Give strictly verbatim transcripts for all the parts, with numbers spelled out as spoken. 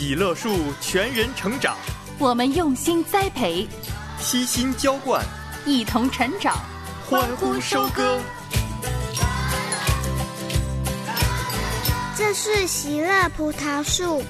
喜乐树全人成长， 我们用心栽培， 悉心浇灌， 一同成长， 欢呼收割。 这是喜乐葡萄树。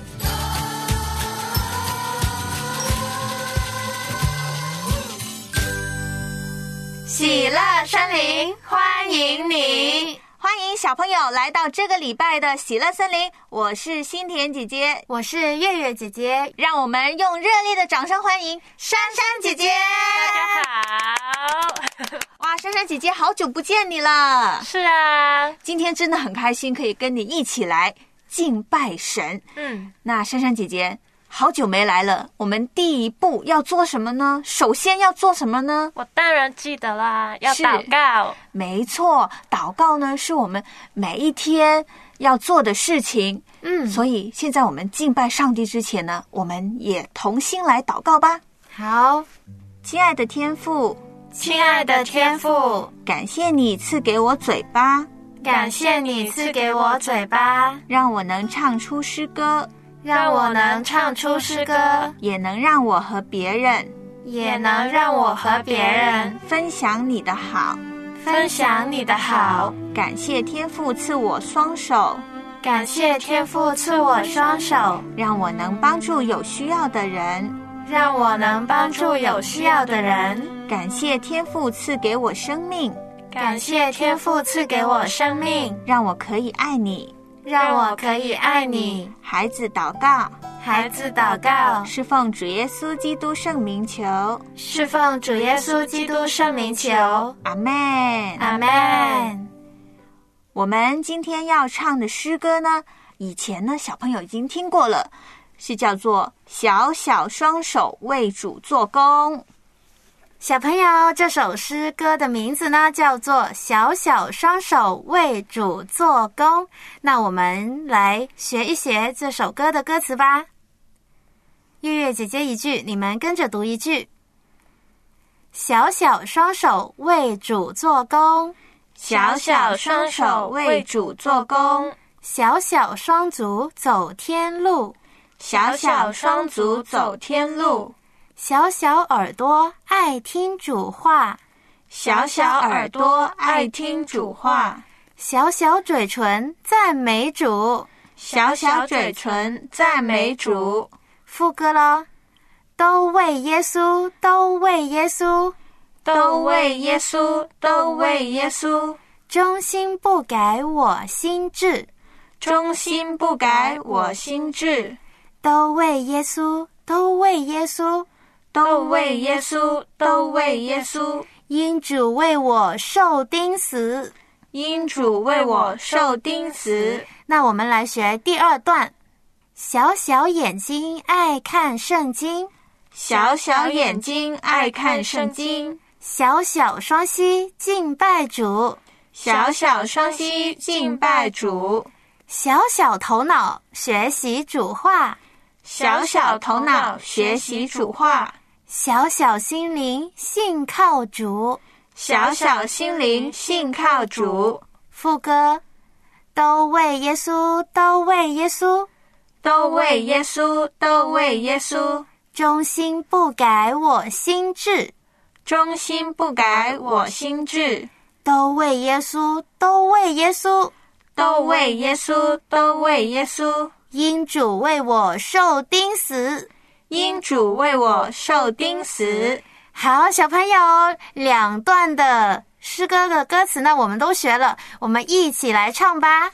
喜乐森林欢迎你，欢迎小朋友来到这个礼拜的喜乐森林。我是心甜姐姐， 我是月月姐姐， 让我们用热烈的掌声欢迎珊珊姐姐。 大家好。 哇，珊珊姐姐好久不见你了。 是啊， 今天真的很开心可以跟你一起来敬拜神。 嗯， 那珊珊姐姐好久没来了，我们第一步要做什么呢？首先要做什么呢？ 我当然记得啦，要祷告。 没错，祷告呢是我们每一天要做的事情。 嗯， 所以现在我们敬拜上帝之前呢，我们也同心来祷告吧。 好， 亲爱的天父， 亲爱的天父， 感谢你赐给我嘴巴， 感谢你赐给我嘴巴， 让我能唱出诗歌， 让我能唱出诗歌， 也能让我和别人， 也能让我和别人分享你的好， 分享你的好。 感谢天父赐我双手， 感谢天父赐我双手， 让我能帮助有需要的人， 让我能帮助有需要的人。 感谢天父赐给我生命， 感谢天父赐给我生命， 让我可以爱你， 让我可以爱你。 孩子祷告， 孩子祷告， 是奉主耶稣基督圣名求， 是奉主耶稣基督圣名求。 阿们， 阿们。 我们今天要唱的诗歌呢，以前呢小朋友已经听过了，是叫做小小双手为主做工。 小朋友，这首诗歌的名字呢叫做小小双手为主做工。那我们来学一学这首歌的歌词吧。月月姐姐一句，你们跟着读一句。小小双手为主做工， 小小双手为主做工， 小小双足走天路， 小小双足走天路， 小小耳朵爱听主话， 小小耳朵爱听主话， 小小嘴唇赞美主， 小小嘴唇赞美主。 副歌咯，都为耶稣，都为耶稣， 都为耶稣，都为耶稣， 忠心不改我心志， 忠心不改我心志， 都为耶稣，都为耶稣， 都为耶稣，都为耶稣。 因主为我受钉死， 因主为我受钉死。 那我们来学第二段。小小眼睛爱看圣经， 小小眼睛爱看圣经， 小小双膝敬拜主， 小小双膝敬拜主， 小小头脑学习主话， 小小头脑学习主话， 小小心灵信靠主， 小小心灵信靠主。 副歌，都为耶稣，都为耶稣， 都为耶稣，都为耶稣， 忠心不改我心志， 忠心不改我心志， 都为耶稣，都为耶稣， 都为耶稣，都为耶稣。 因主为我受钉死， 因主为我受钉死。 好，小朋友，两段的诗歌的歌词呢，我们都学了，我们一起来唱吧。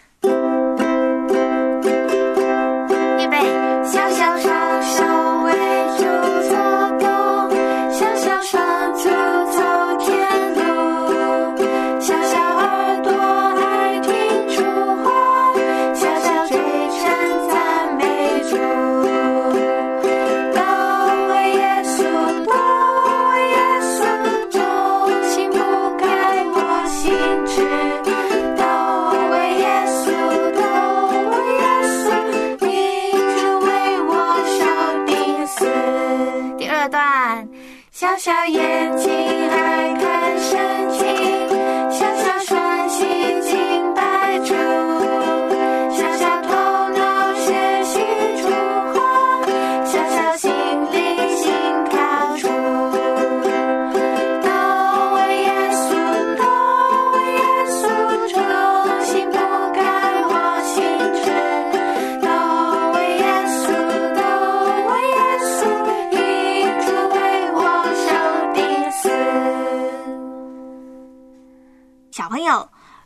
预备， 小小双手为主做工，小小双足走天路，小小耳朵爱听主话，小小嘴唇赞美主，都为耶稣，都为耶稣，忠心不改我心志，都为耶稣，都为耶稣，因主为我受钉死。 第二段， 小小眼睛爱看圣经，小小双膝敬拜主，小小头脑学习主话，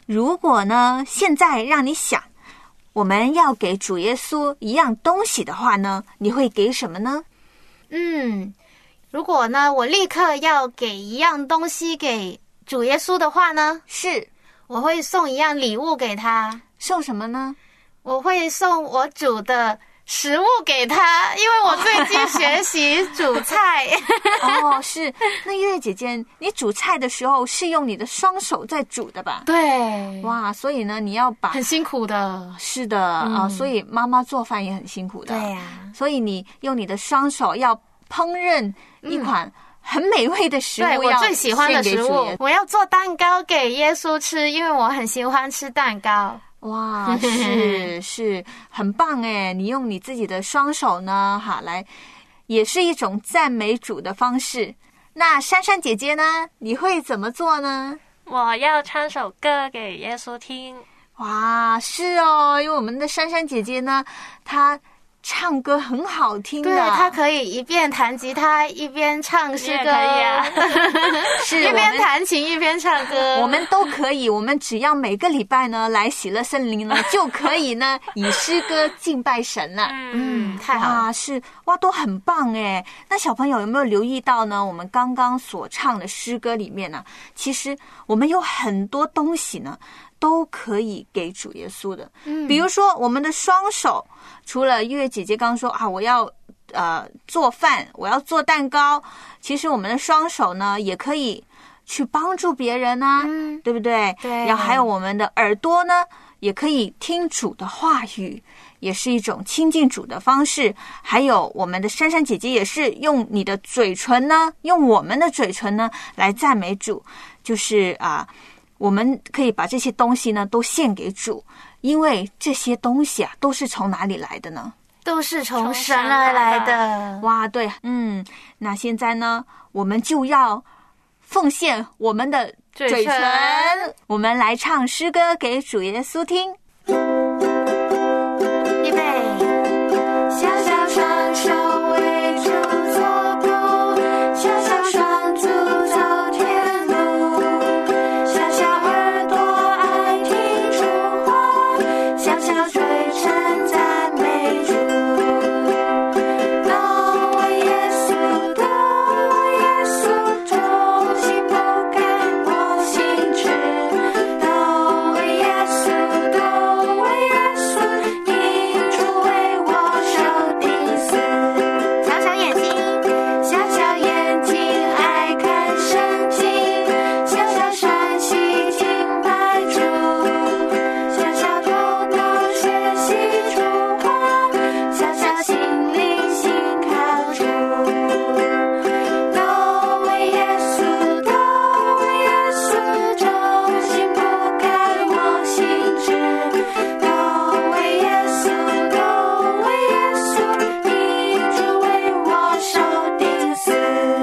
如果呢，现在让你想，我们要给主耶稣一样东西的话呢，你会给什么呢？ 嗯，如果呢，我立刻要给一样东西给主耶稣的话呢， 是， 我会送一样礼物给他。 送什么呢？ 我会送我煮的食物给他，因为我最近学习煮菜。 哦，是。那月月姐姐，你煮菜的时候是用你的双手在煮的吧？ 对， 哇，所以呢，你要把很辛苦的。 是的啊、 嗯呃，所以妈妈做饭也很辛苦的。 对呀、 啊，所以你用你的双手要烹饪一款很美味的食物， 对，我最喜欢的食物，我要做蛋糕给耶稣吃，因为我很喜欢吃蛋糕。 哇，是是，很棒哎！你用你自己的双手呢，哈，来，也是一种赞美主的方式。那珊珊姐姐呢？你会怎么做呢？ 我要唱首歌给耶稣听。 哇，是哦，因为我们的珊珊姐姐呢，她唱歌很好听的， 对，她可以一边弹吉他一边唱诗歌， 可以啊， 是一边弹琴一边唱歌， 我们都可以。我们只要每个礼拜呢来喜乐森林呢，就可以呢以诗歌敬拜神了。 嗯，太好了， 哇，是哇，都很棒哎。那小朋友有没有留意到呢？我们刚刚所唱的诗歌里面呢，其实我们有很多东西呢。都可以给主耶稣的，嗯，比如说我们的双手，除了月月姐姐刚刚说啊，我要呃做饭，我要做蛋糕，其实我们的双手呢也可以去帮助别人啊，嗯，对不对？ 对。 然后还有我们的耳朵呢，也可以听主的话语，也是一种亲近主的方式。还有我们的珊珊姐姐也是用你的嘴唇呢，用我们的嘴唇呢来赞美主，就是啊。呃我们可以把这些东西呢都献给主，因为这些东西啊都是从哪里来的呢？ 都是从神而来的。 哇，对，嗯，那现在呢，我们就要奉献我们的嘴唇， 嘴唇我们来唱诗歌给主耶稣听。 预备， 小小双手为主做工，小小双足走天路，小小耳朵爱听主话，小小嘴唇赞美主。都为耶稣，都为耶稣，忠心不改我心志。都为耶稣，都为耶稣，因主为我受钉死。 小小眼睛， 小小眼睛爱看圣经，小小山西敬拜主，小小头脑学习主话，小小心灵心靠主。都为耶稣，都为耶稣，忠心不改我心志。都为耶稣，都为耶稣，因主为我受钉死。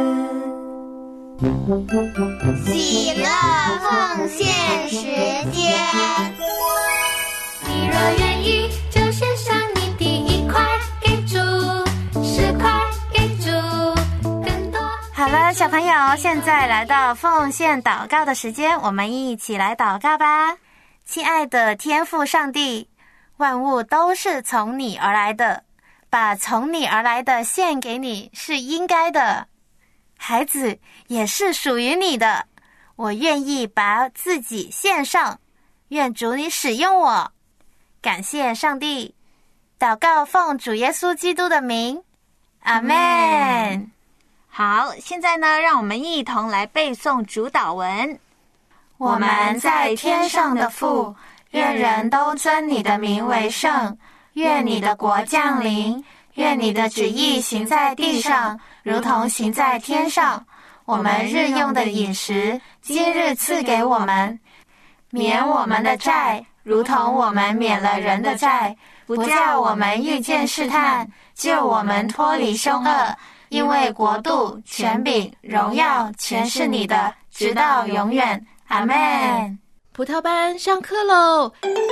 喜乐奉献时间。 你若愿意，就献上你第一块给主，十块给主，更多。 好了，小朋友，现在来到奉献祷告的时间，我们一起来祷告吧。亲爱的天父上帝，万物都是从你而来的，把从你而来的献给你是应该的。孩子也是属于你的，我愿意把自己献上，愿主你使用我。感谢上帝，祷告奉主耶稣基督的名，阿们。 好，现在呢，让我们一同来背诵主祷文。 我们在天上的父，愿人都尊你的名为圣，愿你的国降临，愿你的旨意行在地上，如同行在天上。我们日用的饮食，今日赐给我们，免我们的债，如同我们免了人的债，不叫我们遇见试探，救我们脱离凶恶。因为国度、权柄、荣耀，全是你的，直到永远。阿们。 葡萄班上课喽！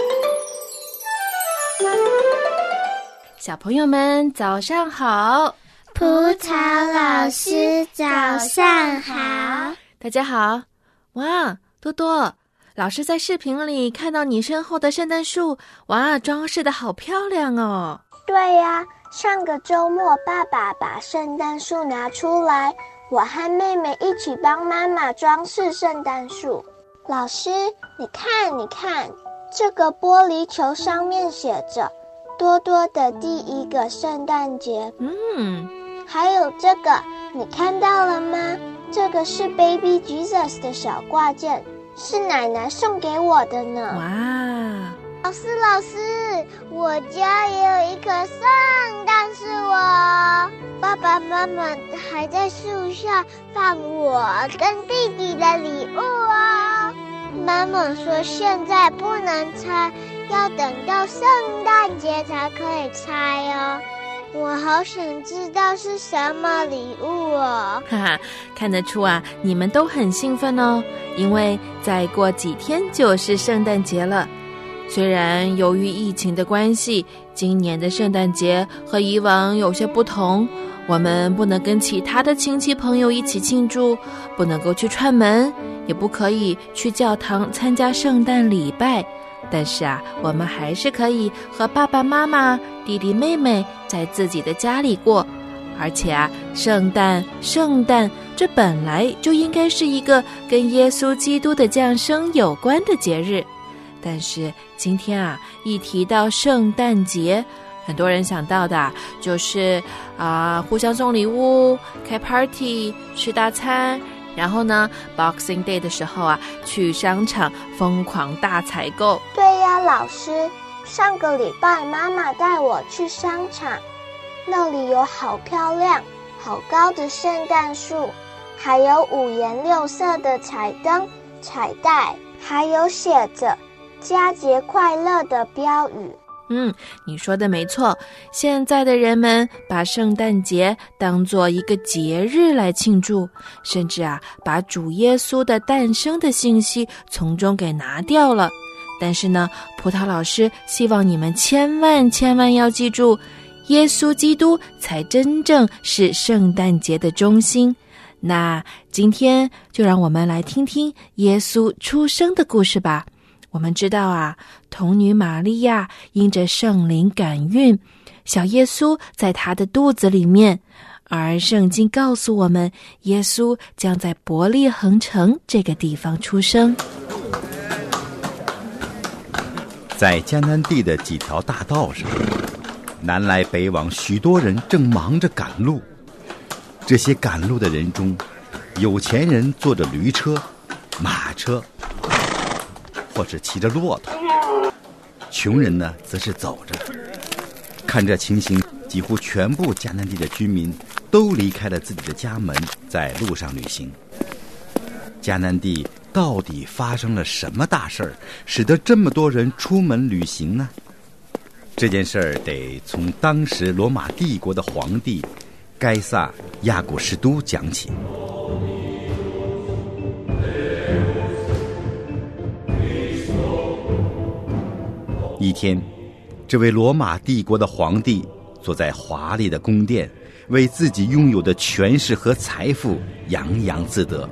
小朋友们早上好， 葡萄老师早上好。 大家好。哇，多多， 老师在视频里看到你身后的圣诞树，哇，装饰得好漂亮哦。 对呀，上个周末爸爸把圣诞树拿出来，我和妹妹一起帮妈妈装饰圣诞树。老师，你看你看，这个玻璃球上面写着多多的第一个圣诞节。 嗯， 还有这个，你看到了吗？这个是 Baby Jesus 的小挂件，是奶奶送给我的呢。 哇！ 老师，老师，我家也有一棵圣诞树哦。爸爸妈妈还在树下放我跟弟弟的礼物哦。妈妈说现在不能拆，要等到圣诞节才可以拆哦。我好想知道是什么礼物哦。 哈哈，看得出啊，你们都很兴奋哦，因为再过几天就是圣诞节了。虽然由于疫情的关系，今年的圣诞节和以往有些不同，我们不能跟其他的亲戚朋友一起庆祝，不能够去串门，也不可以去教堂参加圣诞礼拜，但是啊，我们还是可以和爸爸妈妈、弟弟妹妹在自己的家里过。而且啊，圣诞圣诞这本来就应该是一个跟耶稣基督的降生有关的节日，但是今天啊，一提到圣诞节，很多人想到的就是啊、呃，互相送礼物、开 party、吃大餐，然后呢 Boxing Day 的时候啊，去商场疯狂大采购。 对呀，老师，上个礼拜妈妈带我去商场，那里有好漂亮、好高的圣诞树，还有五颜六色的彩灯、彩带，还有写着佳节快乐的标语。 嗯，你说的没错，现在的人们把圣诞节当作一个节日来庆祝，甚至啊，把主耶稣的诞生的信息从中给拿掉了。但是呢，葡萄老师希望你们千万千万要记住，耶稣基督才真正是圣诞节的中心。那今天就让我们来听听耶稣出生的故事吧。我们知道啊，童女玛利亚因着圣灵感孕，小耶稣在她的肚子里面，而圣经告诉我们，耶稣将在伯利恒城这个地方出生。 在迦南地的几条大道上，南来北往，许多人正忙着赶路。这些赶路的人中，有钱人坐着驴车、马车，或是骑着骆驼，穷人呢则是走着。看这情形，几乎全部迦南地的居民都离开了自己的家门，在路上旅行。迦南地到底发生了什么大事儿，使得这么多人出门旅行呢？这件事儿得从当时罗马帝国的皇帝该撒亚古士都讲起。一天，这位罗马帝国的皇帝坐在华丽的宫殿，为自己拥有的权势和财富洋洋自得。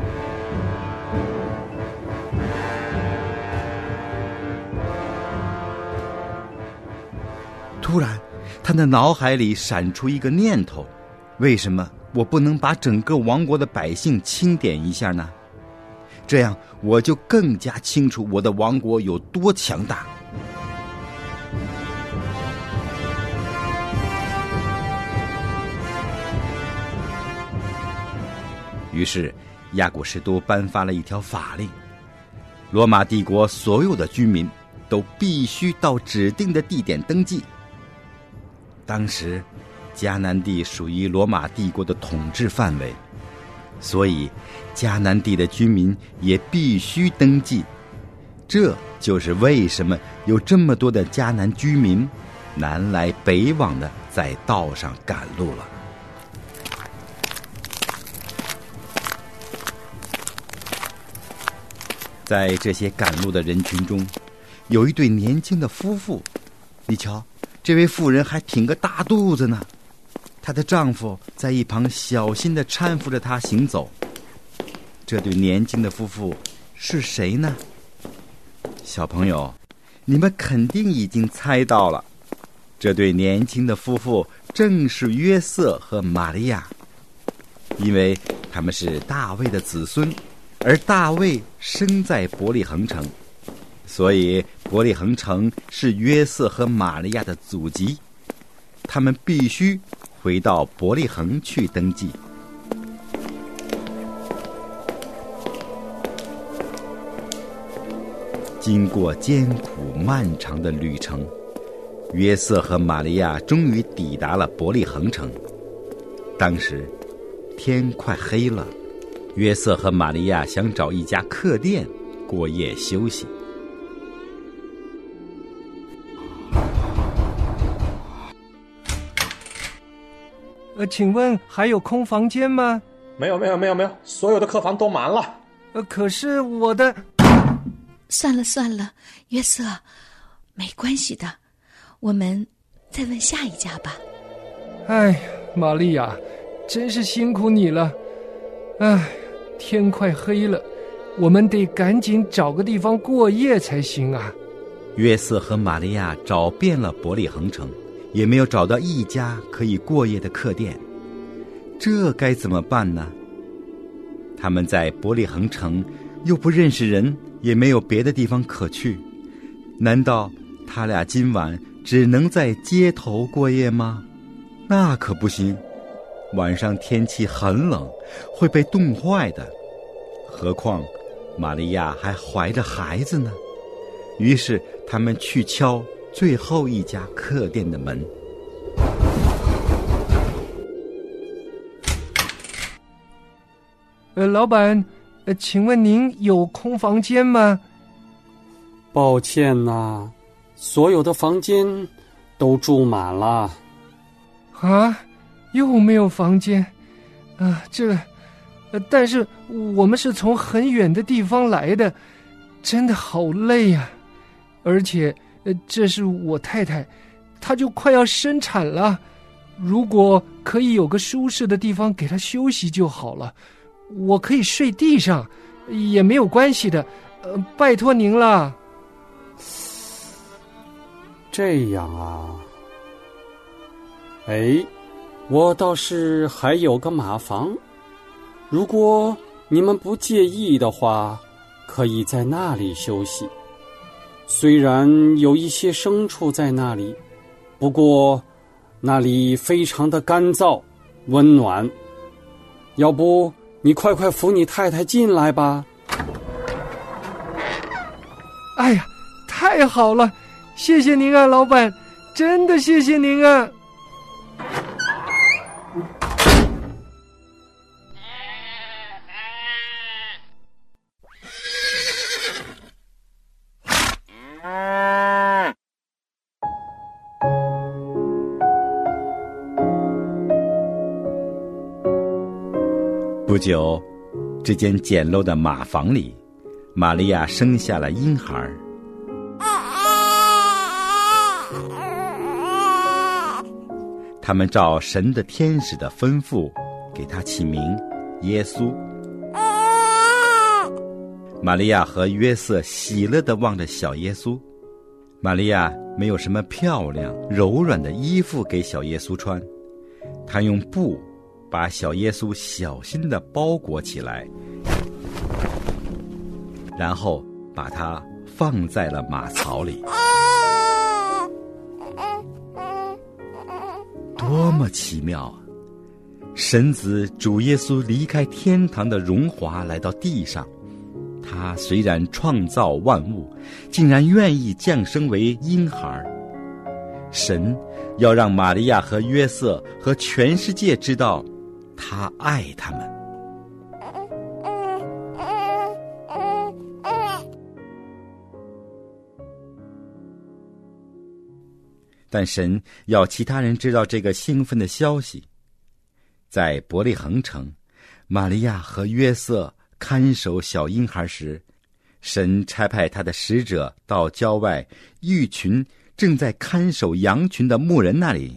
突然，他的脑海里闪出一个念头：为什么我不能把整个王国的百姓清点一下呢？这样我就更加清楚我的王国有多强大。于是亚古士都颁发了一条法令，罗马帝国所有的居民都必须到指定的地点登记。当时迦南地属于罗马帝国的统治范围，所以迦南地的居民也必须登记。这就是为什么有这么多的迦南居民南来北往的在道上赶路了。在这些赶路的人群中，有一对年轻的夫妇。你瞧，这位妇人还挺个大肚子呢，她的丈夫在一旁小心地搀扶着她行走。这对年轻的夫妇是谁呢？ 小朋友，你们肯定已经猜到了，这对年轻的夫妇正是约瑟和玛利亚，因为他们是大卫的子孙，而大卫生在伯利恒城，所以伯利恒城是约瑟和玛利亚的祖籍，他们必须回到伯利恒去登记。经过艰苦漫长的旅程，约瑟和玛利亚终于抵达了伯利恒城。当时天快黑了，约瑟和玛利亚想找一家客店过夜休息。 呃，请问还有空房间吗？ 没有没有没有没有，所有的客房都满了。 呃，可是我的…… 算了算了，约瑟，没关系的，我们再问下一家吧。 哎呀，玛利亚，真是辛苦你了。哎，天快黑了，我们得赶紧找个地方过夜才行啊。 约瑟和玛利亚找遍了伯利恒城，也没有找到一家可以过夜的客店，这该怎么办呢？他们在伯利恒城又不认识人，也没有别的地方可去，难道他俩今晚只能在街头过夜吗？那可不行，晚上天气很冷，会被冻坏的，何况玛利亚还怀着孩子呢。于是他们去敲最后一家客店的门。 呃，老板，呃，请问您有空房间吗？ 抱歉呐，所有的房间都住满了。 啊，又没有房间啊！这，呃，但是我们是从很远的地方来的，真的好累呀、啊！而且，呃，这是我太太，她就快要生产了。如果可以有个舒适的地方给她休息就好了，我可以睡地上，也没有关系的。呃，拜托您了。 这样啊。哎，我倒是还有个马房，如果你们不介意的话，可以在那里休息。虽然有一些牲畜在那里，不过那里非常的干燥温暖。要不你快快扶你太太进来吧。 哎呀，太好了，谢谢您啊，老板，真的谢谢您啊。 不久，这间简陋的马房里，玛利亚生下了婴孩。他们照神的天使的吩咐，给他起名耶稣。玛利亚和约瑟喜乐地望着小耶稣。玛利亚没有什么漂亮柔软的衣服给小耶稣穿，她用布把小耶稣小心地包裹起来，然后把它放在了马槽里。多么奇妙啊！神子主耶稣离开天堂的荣华来到地上，他虽然创造万物，竟然愿意降生为婴孩。神要让玛利亚和约瑟和全世界知道他爱他们。但神要其他人知道这个兴奋的消息。在伯利恒城，玛利亚和约瑟看守小婴孩时，神差派他的使者到郊外一群正在看守羊群的牧人那里。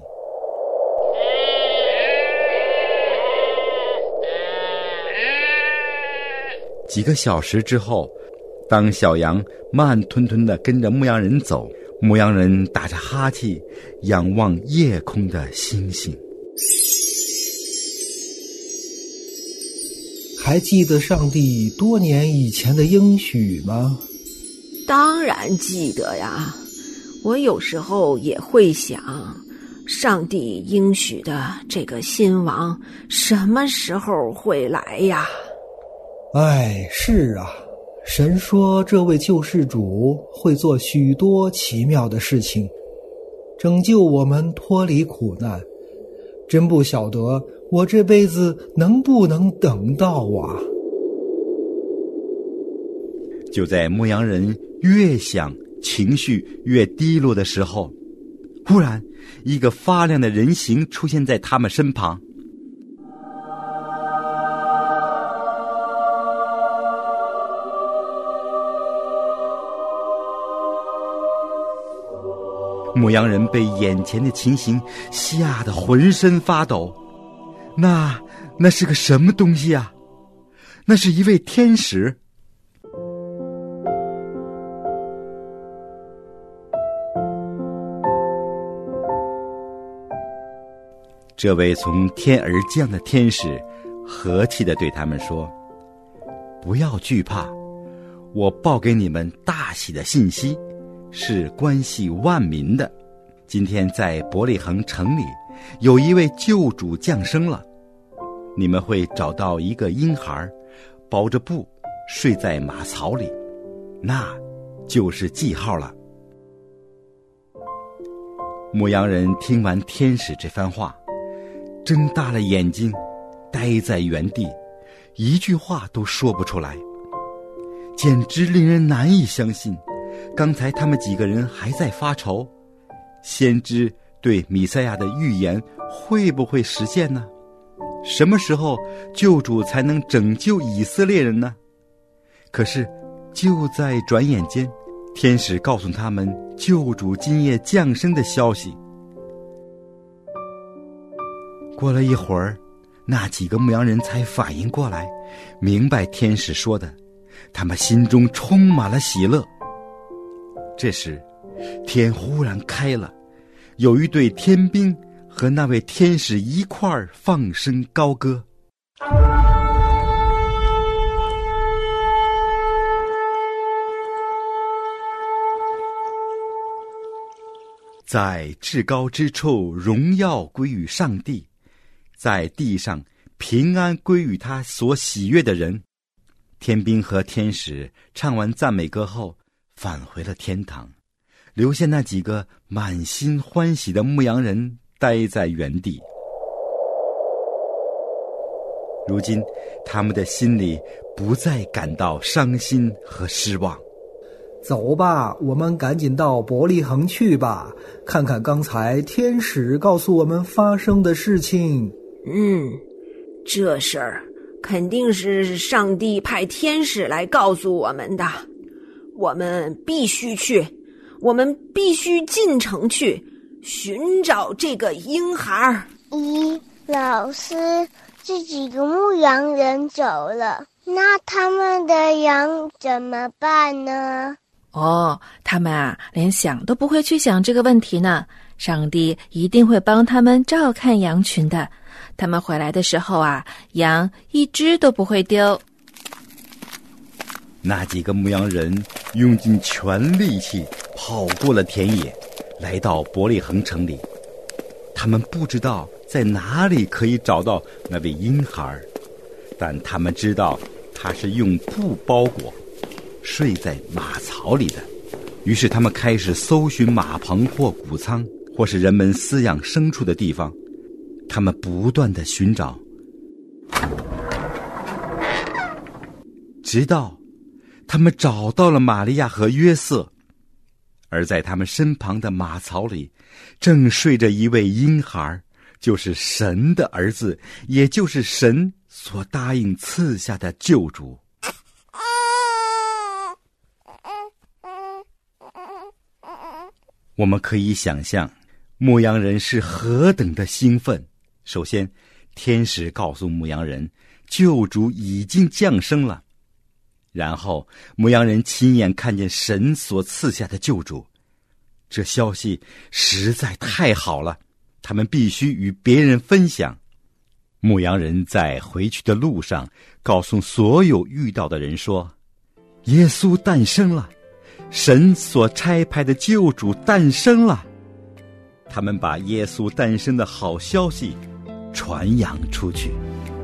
几个小时之后， 当小羊慢吞吞地跟着牧羊人走，牧羊人打着哈气，仰望夜空的星星。 还记得上帝多年以前的应许吗？ 当然记得呀，我有时候也会想，上帝应许的这个新王什么时候会来呀？ 哎，是啊，神说这位救世主会做许多奇妙的事情，拯救我们脱离苦难。真不晓得我这辈子能不能等到啊！ 就在牧羊人越想情绪越低落的时候，忽然一个发亮的人形出现在他们身旁。牧羊人被眼前的情形吓得浑身发抖。那那是个什么东西啊？那是一位天使。这位从天而降的天使和气地对他们说：不要惧怕，我报给你们大喜的信息，是关系万民的。今天在伯利恒城里有一位救主降生了，你们会找到一个婴孩，包着布睡在马槽里，那就是记号了。牧羊人听完天使这番话，睁大了眼睛，呆在原地，一句话都说不出来，简直令人难以相信。刚才他们几个人还在发愁，先知对弥赛亚的预言会不会实现呢？什么时候救主才能拯救以色列人呢？可是就在转眼间，天使告诉他们救主今夜降生的消息。过了一会儿，那几个牧羊人才反应过来，明白天使说的，他们心中充满了喜乐。这时天忽然开了，有一队天兵和那位天使一块儿放声高歌。在至高之处荣耀归于上帝，在地上平安归于他所喜悦的人。天兵和天使唱完赞美歌后返回了天堂，留下那几个满心欢喜的牧羊人待在原地。如今他们的心里不再感到伤心和失望。 走吧，我们赶紧到伯利恒去吧，看看刚才天使告诉我们发生的事情。 嗯，这事儿肯定是上帝派天使来告诉我们的，我们必须去，我们必须进城去寻找这个婴孩。 咦，老师，这几个牧羊人走了，那他们的羊怎么办呢？ 哦，他们啊，连想都不会去想这个问题呢。上帝一定会帮他们照看羊群的。他们回来的时候啊，羊一只都不会丢。 那几个牧羊人用尽全力气跑过了田野，来到伯利恒城里。他们不知道在哪里可以找到那位婴孩，但他们知道他是用布包裹，睡在马槽里的。于是他们开始搜寻马棚或谷仓，或是人们饲养牲畜的地方。他们不断地寻找，直到他们找到了玛利亚和约瑟，而在他们身旁的马槽里正睡着一位婴孩，就是神的儿子，也就是神所答应赐下的救主。我们可以想象牧羊人是何等的兴奋。首先，天使告诉牧羊人救主已经降生了， 然后牧羊人亲眼看见神所赐下的救主，这消息实在太好了，他们必须与别人分享。牧羊人在回去的路上告诉所有遇到的人说，耶稣诞生了，神所差派的救主诞生了。他们把耶稣诞生的好消息传扬出去。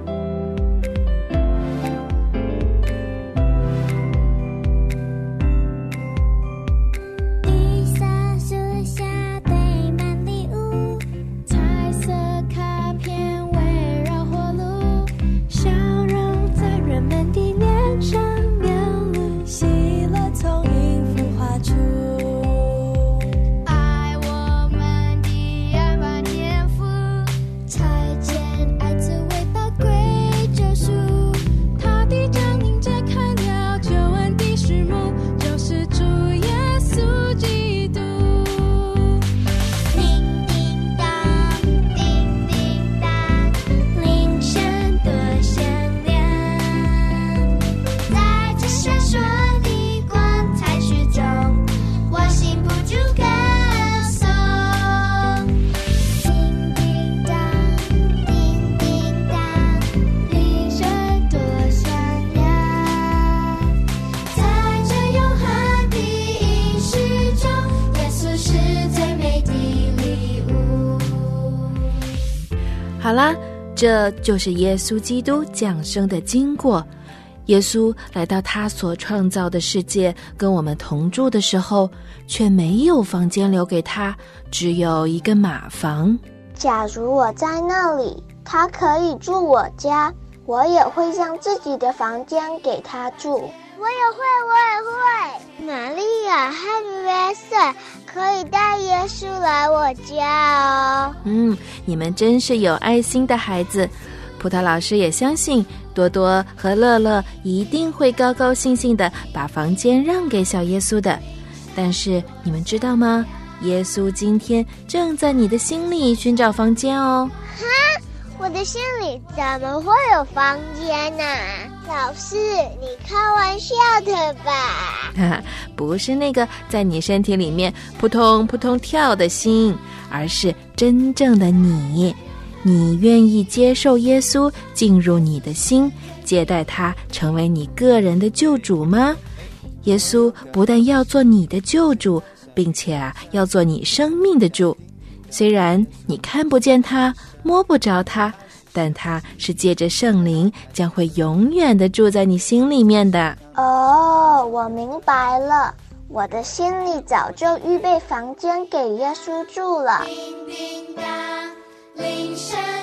好啦，这就是耶稣基督降生的经过。耶稣来到他所创造的世界，跟我们同住的时候，却没有房间留给他，只有一个马房。 假如我在那里，他可以住我家，我也会将自己的房间给他住。我也会，我也会。玛利亚和约瑟可以带耶稣来我家哦。 嗯，你们真是有爱心的孩子。葡萄老师也相信多多和乐乐一定会高高兴兴的把房间让给小耶稣的。但是你们知道吗？耶稣今天正在你的心里寻找房间哦。 哈，我的心里怎么会有房间呢？老师，你开玩笑的吧？ 哈，不是那个在你身体里面扑通扑通跳的心，而是真正的你。你愿意接受耶稣进入你的心，接待他成为你个人的救主吗？耶稣不但要做你的救主，并且啊，要做你生命的主。虽然你看不见他，摸不着他，但他是借着圣灵将会永远的住在你心里面的。 哦，我明白了，我的心里早就预备房间给耶稣住了。 叮叮当铃声